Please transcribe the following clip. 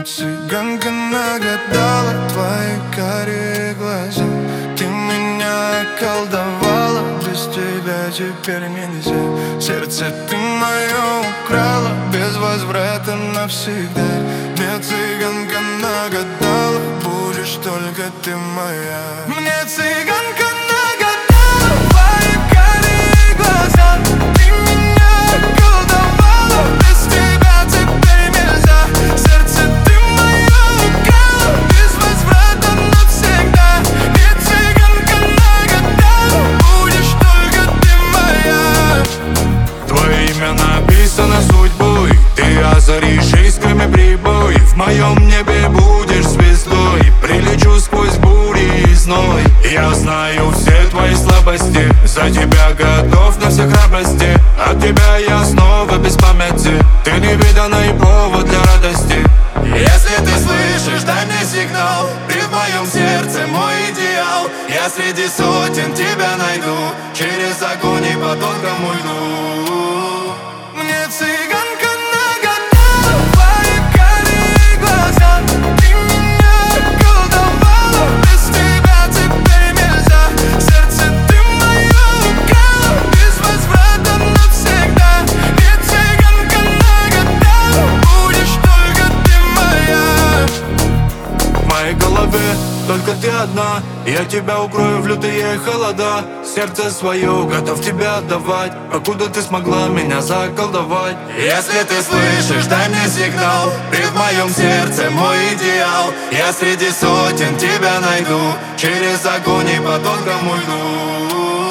Цыганка нагадала твои карие глаза. Ты меня околдовала, без тебя теперь нельзя. Сердце ты мое украла, без возврата навсегда. Мне цыганка нагадала, будешь только ты моя. Мне цыганка нагадала твои карие глаза. Ты меня околдовала, без тебя теперь нельзя. Сердце ты мое украла, без возврата навсегда. Мне цыганка нагадала, будешь только ты моя. Твое имя написано судьбой, ты озаришь искрами прибой. В моем небе будешь звездой, прилечу сквозь бури и зной. Я знаю все твои слабости, за тебя готов на все храбрости. От тебя я снова без памяти, ты невиданный повод для радости. Если ты слышишь, дай мне сигнал. Ты в моем сердце мой идеал. Я среди сотен тебя найду, через огонь и по тонкому льду. Мне цыганка нагадала твои карие глаза. Ты меня околдовала, без тебя теперь нельзя. Сердце ты мое украла, без возврата навсегда. Мне цыганка нагадала, будешь только ты моя. В моей голове только ты одна, я тебя укрою в лютые холода. Сердце свое готов тебя отдавать, покуда ты смогла меня заколдовать. Если ты слышишь, дай мне сигнал. Ты в моем сердце мой идеал. Я среди сотен тебя найду, через огонь и по тонкому льду.